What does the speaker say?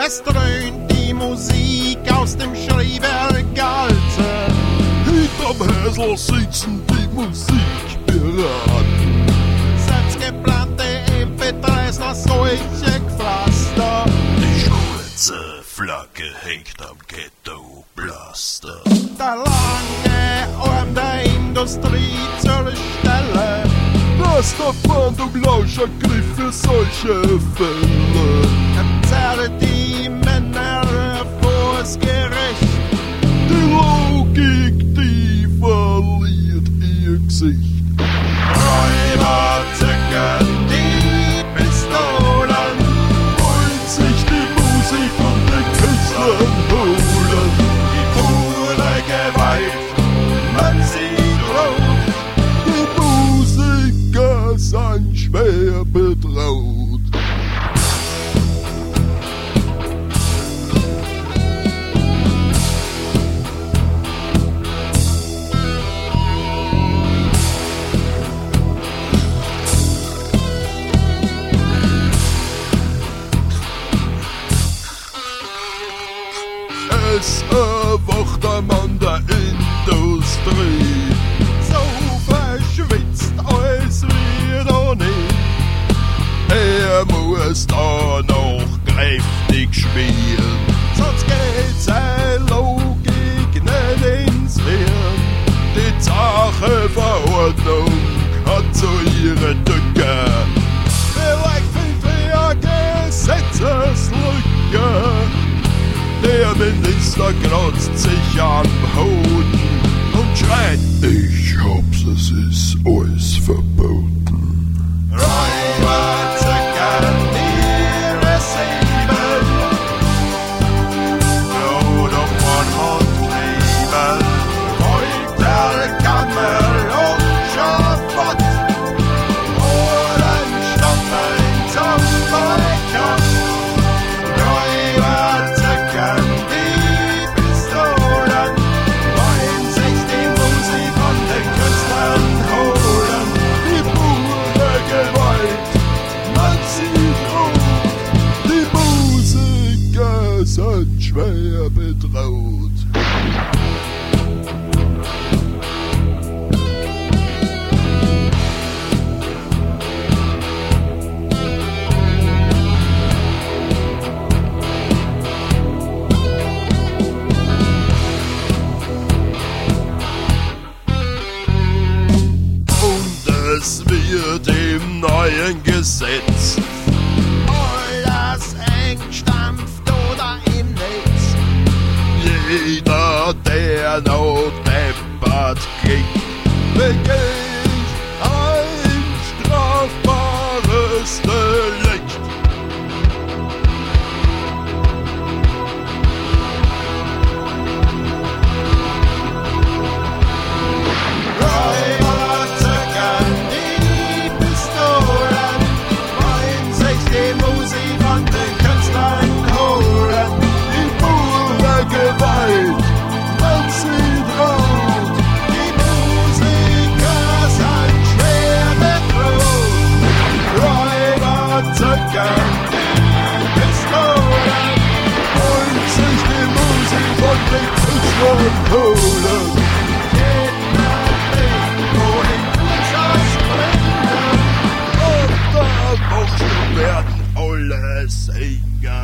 Es dröhnt die Musik aus dem Schreibwerk Alte. Hinterm Häsler sitzen die Musikpiraten. Selbstgeplante MP3s nach solche Pflaster. Die schwarze Flagge hängt am Ghetto-Blaster. Der lange Arm der Industrie zur Stelle. Rasterfahnd um Lauschangriff für solche Fälle. Zerrt die Männer vors Gericht. Die Logik, die verliert ihr Gesicht. Räuber zücken die Pistolen. Wollen sich die Musik von den Künstlern holen. Die pure Gewalt, man sieht rot. Die Musiker sind schwer bedroht. Es erwacht ein Mann der Industrie. So verschwitzt als wir noch nie. Er muss da noch kräftig spielen. Sonst geht seine Logik nicht ins Hirn. Die Sacheverordnung hat so ihre Tücke. Vielleicht findet wir Gesetzeslücke. Der Minister kratzt sich am Hoden und schreit: Ich hab's, es ist alles verboten. Räuber zücken ihre Säbel. Blut und Mund kleben. Folterkammer und Schafott. Ohren stoppeln zum Balkon. Räuber zücken die Pistolen. Wollen sich die Musik von den Künstlern holen. Die pure Gewalt, man sieht rot. Die Musiker sind schwer bedroht. Es wird im neuen Gesetz Alles eng stampft oder im Netz. jeder, der noch deppert klingt, begeht ein strafbares Delikt. Räuber zücken die Pistolen. Wollen sich die Musik von den Künstlern holen. Die pure Gewalt, man sieht rot. Die Musiker sind schwer bedroht. Räuber zücken die Pistolen. Wollen sich die Musik von den Künstlern holen. Und da werden alle singen.